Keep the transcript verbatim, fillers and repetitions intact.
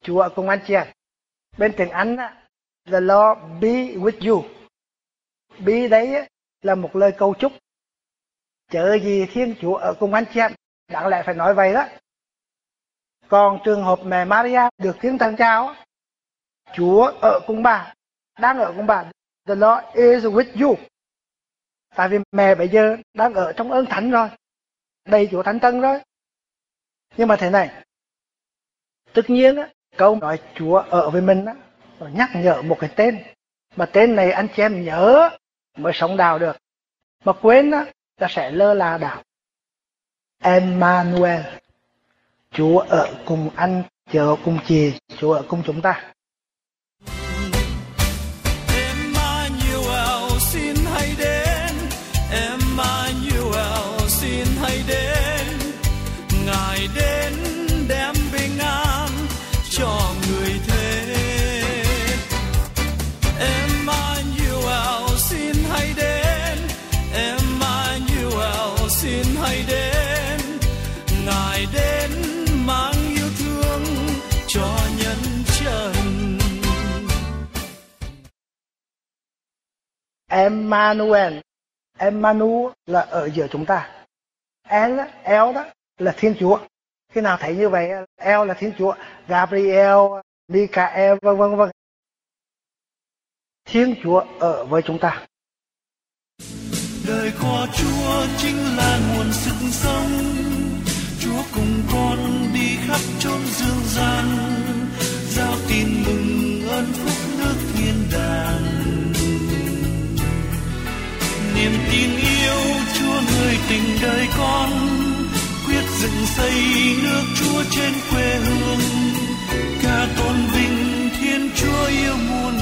Chúa ở cùng anh chị em. Bên tiếng Anh á, the Lord be with you. Be đấy là một lời cầu chúc. Chớ gì Thiên Chúa ở cùng anh chị em, đáng lẽ phải nói vậy đó. Còn trường hợp mẹ Maria được Thiên Thần chào, Chúa ở cùng bà, đang ở cùng bà. The Lord is with you. Tại vì mẹ bây giờ đang ở trong ơn thánh rồi, đầy Chúa Thánh Thần rồi. Nhưng mà thế này, tất nhiên á, câu nói Chúa ở với mình á, nhắc nhở một cái tên, mà tên này anh chị em nhớ mới sống đạo được, mà quên á là sẽ lơ là đạo. Emmanuel, Chúa ở cùng anh, Chúa ở cùng chị, Chúa ở cùng chúng ta. Emmanuel xin hãy đến, Emmanuel xin hãy đến, Ngài đến đem bình an cho người thế. Emmanuel xin hãy đến, Emmanuel xin hãy đến, Ngài đến mang yêu thương cho nhân trần. Emmanuel, Emmanuel là ở giữa chúng ta. El, El đó là Thiên Chúa. Khi nào thấy như vậy, El là Thiên Chúa, Gabriel, Michael, vân vân vân. Thiên Chúa ở với chúng ta. Đời có Chúa chính là nguồn sức sống. Chúa cùng con đi khắp chốn dương gian, giao tin mừng ơn phúc nước thiên đàng. Niềm tin yêu Chúa người tình đời con, quyết dựng xây nước Chúa trên quê hương. Ca tôn vinh Thiên Chúa yêu muôn